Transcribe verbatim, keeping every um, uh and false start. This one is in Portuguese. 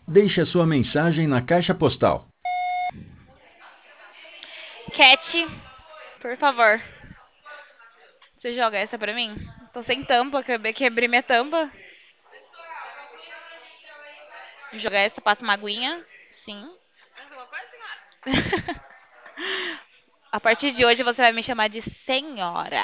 Deixe a sua mensagem na caixa postal. Cat, por favor, você joga essa pra mim? Tô sem tampa, acabei que abrir minha tampa. Joga essa, passa uma aguinha. Sim. A partir de hoje você vai me chamar de senhora.